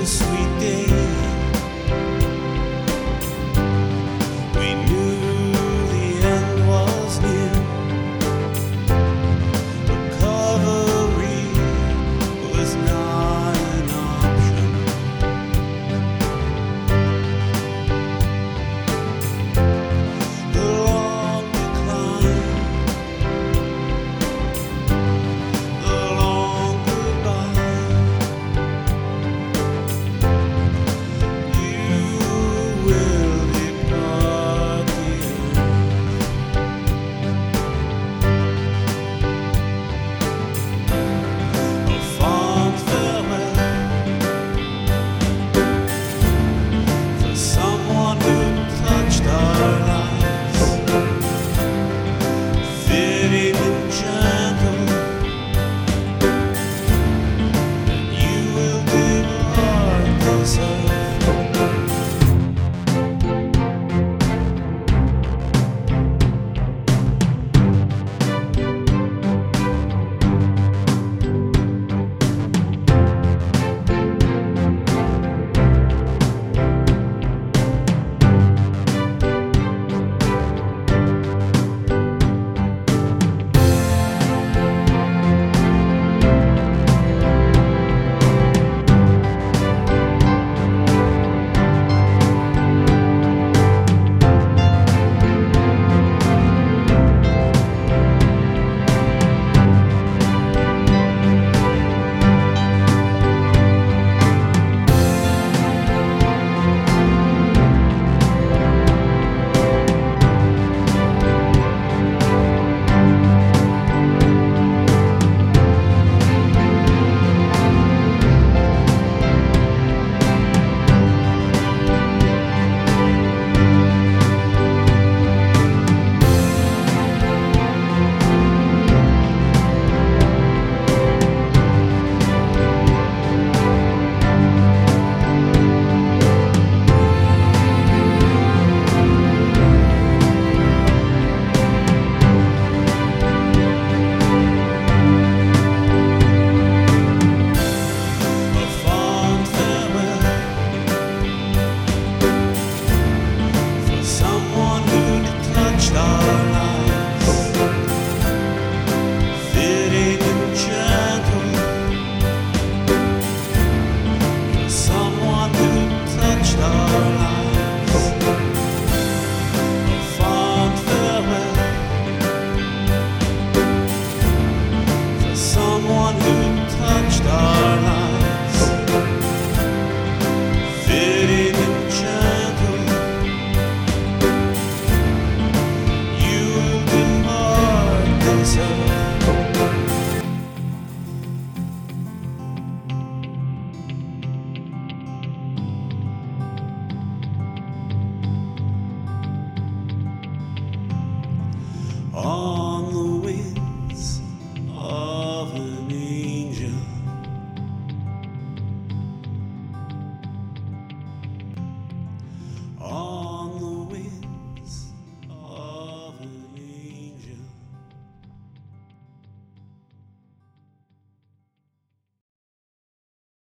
sweet day. We knew the end was near. Recovery was not an option. The long decline, the long goodbye. You will depart the earth. A fond farewell for someone who touched our lives, fitting and gentle. And you will depart this earth. A fond farewell for someone who touched our lives, fitting and gentle. For someone who touched our lives. A fond farewell for someone who touched our lives, fitting and gentle. You will depart this earth. On the wings of an angel, on